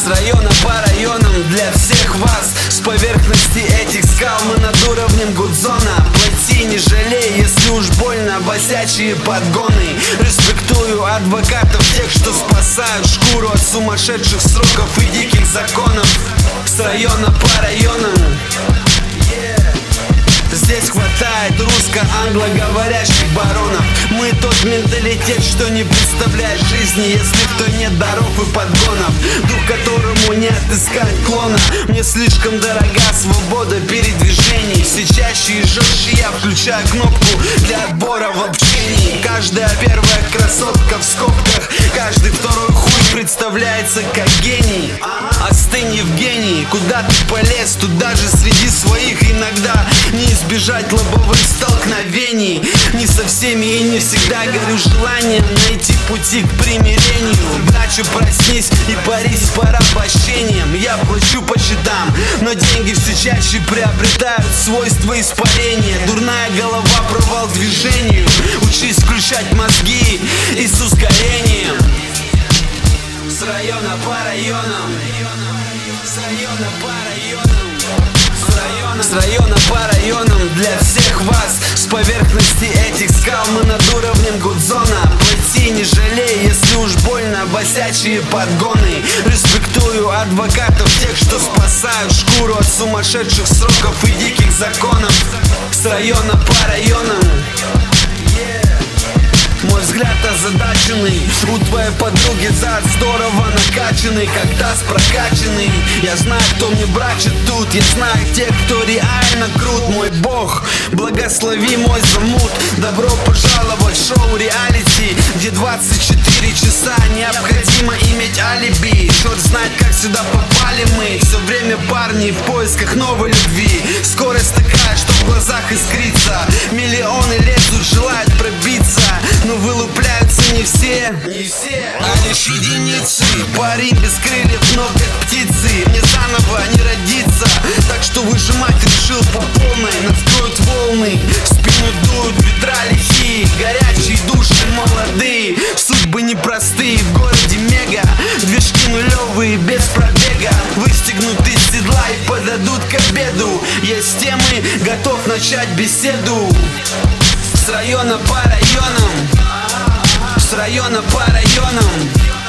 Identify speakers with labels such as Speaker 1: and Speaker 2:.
Speaker 1: С района по районам для всех вас. С поверхности этих скал мы над уровнем гудзона. Плати не жалей, если уж больно, босячие подгоны. Респектую адвокатов, тех, что спасают шкуру от сумасшедших сроков и диких законов. С района по районам. Здесь хватает русско-англоговорящих баронов. Мы тот менталитет, что не представляет жизни, если в той нет даров и подгонов. Дух, которому не отыскать клона. Мне слишком дорога свобода передвижений. Все чаще и жестче я включаю кнопку для отбора в общении. Каждая первая красотка в скобках, каждый второй хуй представляется как гений. Остынь, Евгений, куда ты полез? Тут даже среди своих иногда не избежать лобовых столкновений. Не со всеми и не всегда горю желанием найти пути к примирению. Брачу, проснись и парись порабощением. Я плачу по счетам, но деньги все чаще приобретают свойства испарения. Дурная голова, провал к движению. Учись включать мозги и с ускорением. С района по районам. С района по районам. С района по районам для всех вас. С поверхности этих скал мы над уровнем гудзона. Плати не жалей, если уж больно, босячие подгоны. Респектую адвокатов, тех, что спасают шкуру от сумасшедших сроков и диких законов. С района по районам. Мой взгляд озадаченный, у твоей подруги зад здорово накачанный, как таз прокачанный. Я знаю, кто мне брачит тут, я знаю тех, кто реально крут. Мой бог, благослови мой замут. Добро пожаловать в шоу реалити, где 24 часа необходимо иметь алиби. Черт знает, как сюда попали мы. Все время парни в поисках новой любви. Скорость такая, что в глазах искрится. Миллионы лезут, желают пробиться, но вылупляются не все, а лишь единицы. Парень без крыльев, но как птицы. Мне заново не родиться, так что выжимать решил по полной. Накроют волны, в спину дуют ветра лихие. Горячие души молодые, судьбы непростые. В городе мега, движки нулевые без пробега. Выстегнут из седла и подадут к обеду. Есть темы, готов начать беседу. С района по районам. С района по районам.